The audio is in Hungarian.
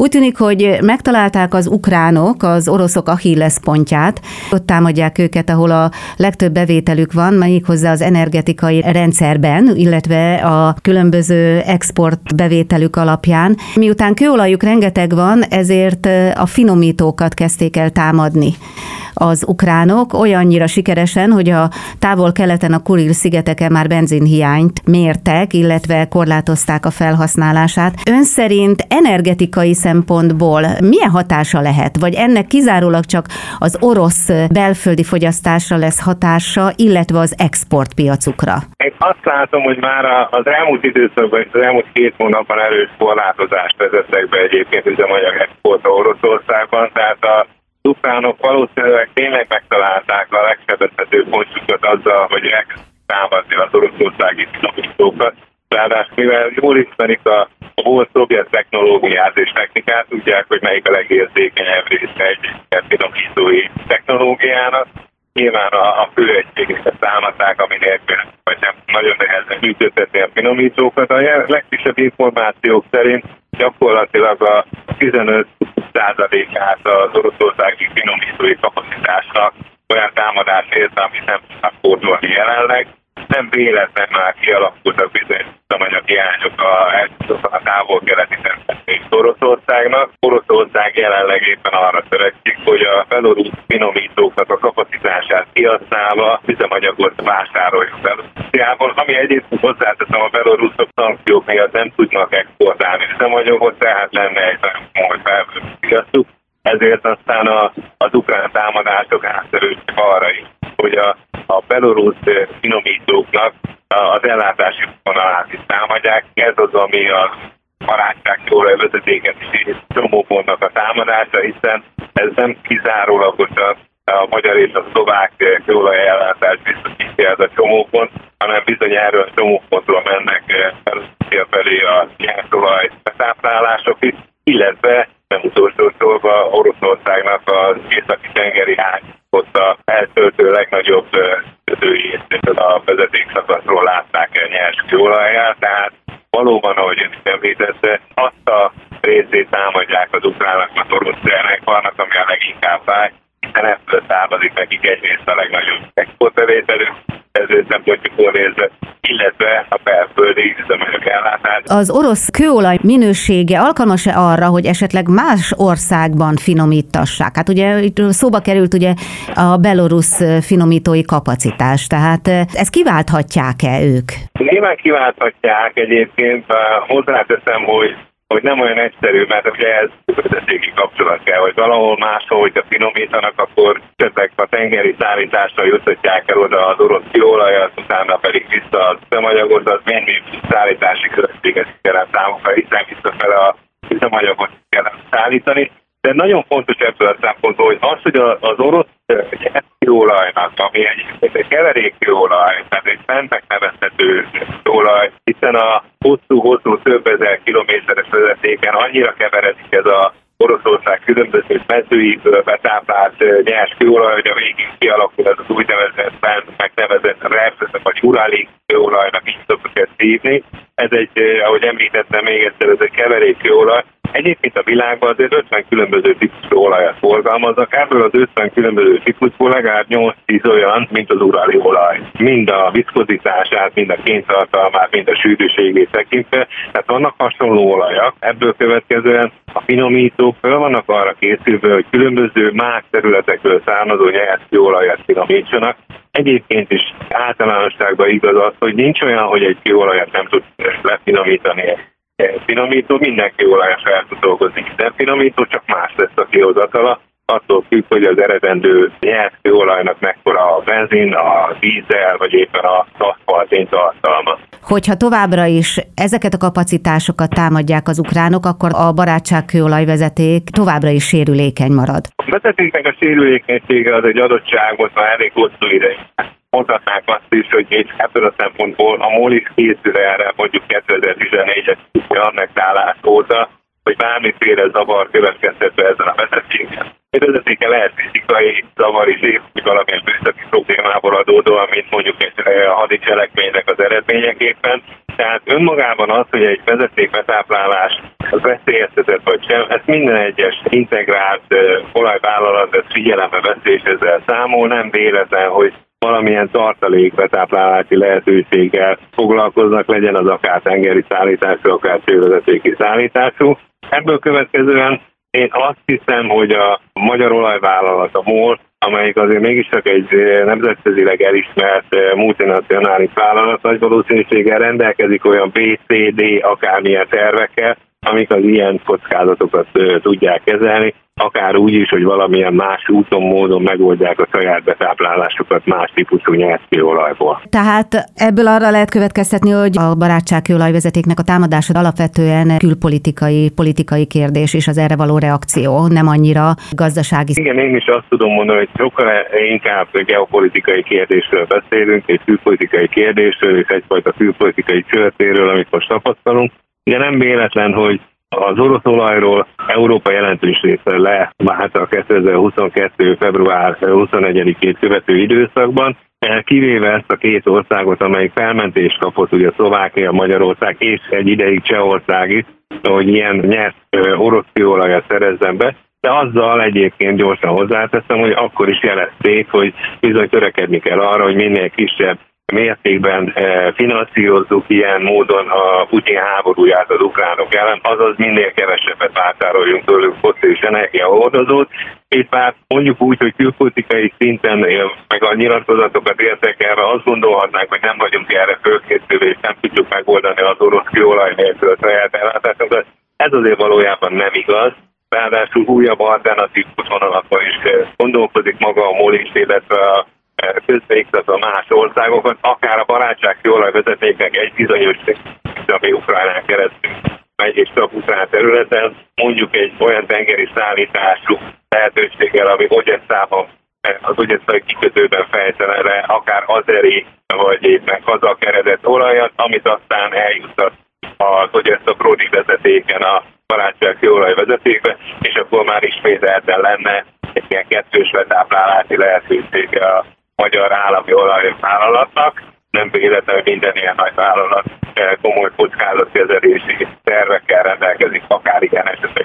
Úgy tűnik, hogy megtalálták az ukránok az oroszok Achilles-pontját. Ott támadják őket, ahol a legtöbb bevételük van, méghozzá az energetikai rendszerben, illetve a különböző export bevételük alapján. Miután kőolajuk rengeteg van, ezért a finomítókat kezdték el támadni az ukránok, olyannyira sikeresen, hogy a távol-keleten a Kuril-szigeteken már benzinhiányt mértek, illetve korlátozták a felhasználását. Ön szerint energetikai szempontból milyen hatása lehet? Vagy ennek kizárólag csak az orosz belföldi fogyasztásra lesz hatása, illetve az exportpiacukra? Én azt látom, hogy már az elmúlt időszakban, az elmúlt 2 hónapban erős korlátozást vezettek be egyébként üzemanyag exportra Oroszországban, tehát az ukránok valószínűleg tényleg megtalálták a legsebezhetőbb pontjukat azzal, hogy elkezdték támadni az oroszországi finomítókat. Ráadásul mivel jól ismerik a volt szovjet technológiát és technikát, tudják, hogy melyik a legérzékenyebb része egy finomítói technológiának. Nyilván a főegységeket támadták, ami nélkül, vagy nem nagyon nehezen működtetni a finomítókat. A legfrissebb információk szerint gyakorlatilag a 15%-át az oroszországi finomítói kapacitásnak olyan támadás érte, amit nem tudnak fordulni jelenleg. Nem véletlen már kialakultak bizonyos üzemanyag hiányok a távol-keleti területén Oroszországnak. Oroszország jelenleg éppen arra törekszik, hogy a belorusz finomítóknak a kapacitását kihasználva üzemanyagot vásároljuk Belorussziából, ami egyébként hozzáteszem, a beloruszok szankciók miatt nem tudnak exportálni üzemanyagot, tehát lenne egy nagyon komoly felvőpiacuk. Ezért aztán az ukrán támadások átterültek arra is, hogy a belorusz finomítóknak az ellátási vonalát is támadják. Ez az, ami a barátságkőolaj vezetékes csomópontnak a támadása, hiszen ez nem kizárólagosan a magyar és a szlovák kőolaj ellátás biztosítja ez a csomópont, hanem bizony erről a csomópontról mennek Belorusszia felé a nyersolaj betáplálások is, illetve nem utolsó sorban Oroszországnak az északi tengeri hánypotta eltöltő legnagyobb kötőjét a vezetékszakaszról látták el nyers kőolajjal, tehát valóban, ahogy ön is említette, azt a részét támadják az ukránok az orosz zenekarnak, ami a leginkább fáj, hiszen ebből származik nekik egyrészt a legnagyobb exportbevételük, ezért szempontjukból nézve, illetve a belföldi üzemanyag ellátás. Az orosz kőolaj minősége alkalmas-e arra, hogy esetleg más országban finomítassák? Hát ugye itt szóba került ugye a belorusz finomítói kapacitás, tehát ezt kiválthatják-e ők? Nyilván kiválthatják egyébként, hozzáteszem, hogy nem olyan egyszerű, mert ugye ez közösségi kapcsolat kell, hogy valahol máshol, hogyha finomítanak, akkor esetleg a tengeri szállításra juttatják el oda az orosz kőolajat, utána pedig vissza az üzemanyagot, az mind szállítási költséget kell számukra, hiszen visszafele a üzemanyagot kell szállítani. De nagyon fontos ebből a szempontból, hogy az, hogy az orosz kőolajnak, ami egy keverékkőolaj, tehát egy fentnek nevezhető kőolaj, hiszen a hosszú több ezer kilométeres vezetéken annyira keveredik ez a Oroszország különböző mezőiből betáplált nyers kőolaj, hogy a végén kialakul ez az úgynevezett megnevezett REF, vagy urálik kőolajnak így szoktuk ezt hívni. Ez egy, ahogy említettem még egyszer, ez egy keverékkőolaj. Egyébként a világban azért 50 különböző típusú olajat forgalmaznak, ebből az 50 különböző típusból legalább 8-10 olyan, mint az urali olaj. Mind a viszkozitását, mind a kénytartalmát, mind a sűrűségét tekintve, tehát vannak hasonló olajak. Ebből következően a finomítók fel vannak arra készülve, hogy különböző más területekről származó nyers kőolajat finomítsanak. Egyébként is általánosságban igaz az, hogy nincs olyan, hogy egy kőolajat nem tud lefinomítani. Finomító, minden kőolajat fel tud dolgozni, minden finomító, csak más lesz a kihozatala. Attól függ, hogy az eredendő nyers kőolajnak mekkora a benzin, a dízel, vagy éppen a aszfaltén tartalma. Hogyha továbbra is ezeket a kapacitásokat támadják az ukránok, akkor a barátságkőolajvezeték továbbra is sérülékeny marad. A vezetéknek a sérülékenysége az egy adottságot már elég hosszú ideig. Mondhatnák azt is, hogy ebből a szempontból a MOL is készül erre mondjuk 2014-es annektálás óta, hogy bármiféle zavar következtetve ezen a vezetéken. egy vezetéke lehet fizikai zavar is, vagy valamilyen műszaki problémából adódóan, mint mondjuk egy hadicselekménynek az eredményeképpen. Tehát önmagában az, hogy egy vezetékbetáplálás az veszélyeztetett vagy sem, ezt minden egyes integrált olajvállalat ezt figyelembe veszi és ezzel számol, nem véletlen, hogy valamilyen tartalékbetáplálási lehetőséggel foglalkoznak, legyen az akár tengeri szállítású, akár csővezetéki szállítású. Ebből következően én azt hiszem, hogy a magyar olajvállalat, a MOL, amelyik azért mégiscsak egy nemzetközileg elismert multinacionális vállalat, nagy valószínűséggel rendelkezik olyan B, C, D akármilyen tervekkel, amik az ilyen kockázatokat tudják kezelni, akár úgy is, hogy valamilyen más úton, módon megoldják a saját betáplálásukat más típusú nyerskőolajból. Tehát ebből arra lehet következtetni, hogy a barátságkőolajvezetéknek a támadása alapvetően politikai kérdés és az erre való reakció, nem annyira gazdasági. Igen, én is azt tudom mondani, hogy sokkal inkább geopolitikai kérdésről beszélünk, és külpolitikai kérdésről, és egyfajta külpolitikai csörtéről, amit most tapasztalunk. Ugye nem véletlen, hogy az orosz olajról Európa jelentős része levált a 2022. február 21-ét követő időszakban, kivéve ezt a két országot, amelyik felmentést kapott, ugye Szlovákia, Magyarország és egy ideig Csehország is, hogy ilyen nyert orosz kőolajat szerezzen be, de azzal egyébként gyorsan hozzáteszem, hogy akkor is jelezték, hogy bizony törekedni kell arra, hogy minél kisebb mértékben finanszírozzuk ilyen módon a Putyin háborúját az ukránok ellen, azaz minél kevesebbet vásároljunk tőlük fosszilis energiahordozót, és már mondjuk úgy, hogy külpolitikai szinten meg a nyilatkozatokat értékelve azt gondolhatnánk, hogy nem vagyunk erre fölkészülve, és nem tudjuk megoldani az orosz kőolaj nélkül a saját ellátásunkat. Ez azért valójában nem igaz. Ráadásul újabb alternatív útvonalakon is gondolkodik maga a MOL is, illetve a közbeiktatva más országokat, akár a barátságkőolajvezetéknek egy bizonyos, ami Ukránán keresztül megy és csak ukrán területen, mondjuk egy olyan tengeri szállítású lehetőséggel, ami Ogyesszában, az ogyesszai kikötőben fejtene le, akár azeri, vagy éppen kazak eredet olajat, amit aztán eljuttat az Ogyessa-Brody vezetéken a barátságkőolajvezetékbe, és akkor már ismételten lenne egy ilyen kettős betáplálási lehetősége a magyar állami olajvállalatnak. Nem véletlen, hogy minden ilyen nagy vállalat komoly kockázatkezelési tervekkel rendelkezik, akár ilyen esetek